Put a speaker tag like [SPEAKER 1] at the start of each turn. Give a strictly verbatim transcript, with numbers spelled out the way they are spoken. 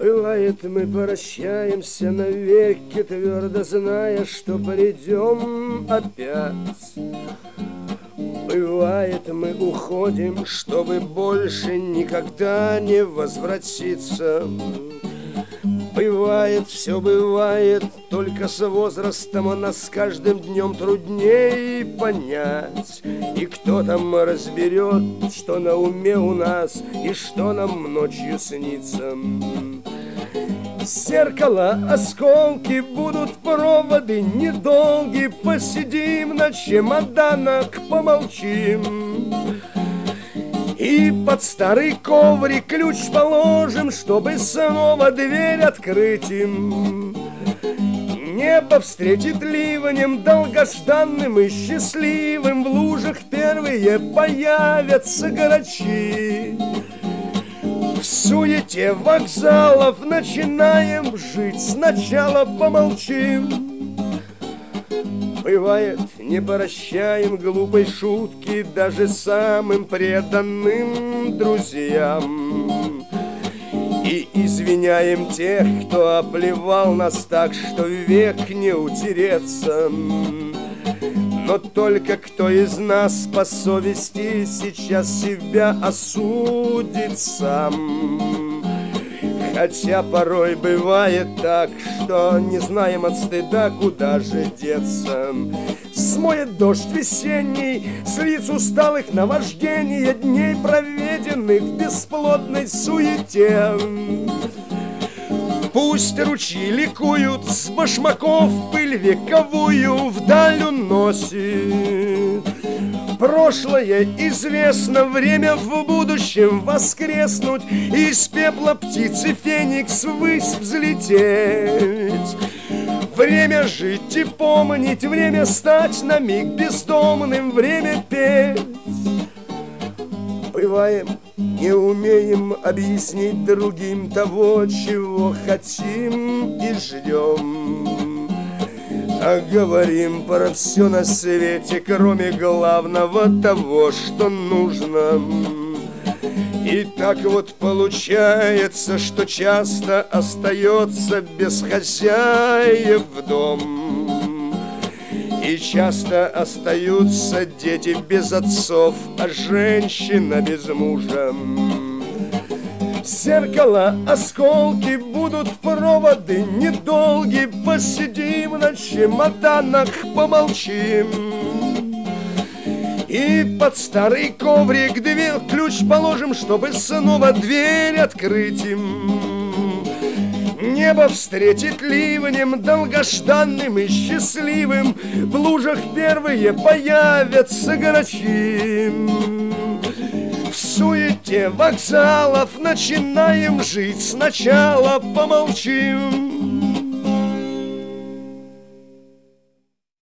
[SPEAKER 1] Бывает, мы прощаемся навеки, твердо зная, что придем опять. Бывает, мы уходим, чтобы больше никогда не возвратиться. Бывает, все бывает, только с возрастом нас с каждым днем труднее понять. И кто там разберет, что на уме у нас и что нам ночью снится. Зеркала, осколки, будут проводы недолги. Посидим на чемоданах, помолчим. И под старый коврик ключ положим, чтобы снова дверь открыть им. Небо встретит ливнем долгожданным и счастливым. В лужах первые появятся грачи. В суете вокзалов начинаем жить, сначала помолчим. Бывает, не прощаем глупой шутки даже самым преданным друзьям. И извиняем тех, кто оплевал нас так, что век не утереться. Но только кто из нас по совести сейчас себя осудит сам? Хотя порой бывает так, что не знаем от стыда, куда же деться. Смоет дождь весенний с лиц усталых наваждения дней, проведенных в бесплодной суете. Пусть ручьи ликуют, с башмаков пыль вековую вдаль уносит. Прошлое известно, время в будущем воскреснуть, и из пепла птицы феникс ввысь взлететь. Время жить и помнить, время стать на миг бездомным, время петь. Бываем, не умеем объяснить другим того, чего хотим и ждем. А говорим про все на свете, кроме главного того, что нужно. И так вот получается, что часто остается без хозяев дом. И часто остаются дети без отцов, а женщина без мужа. Зеркала, осколки, будут проводы недолги. Посидим на чемоданах, помолчим. И под старый коврик дверь ключ положим, чтобы снова дверь открыть им. Небо встретит ливнем долгожданным и счастливым. В лужах первые появятся грачи. В суете вокзалов начинаем жить, сначала помолчим.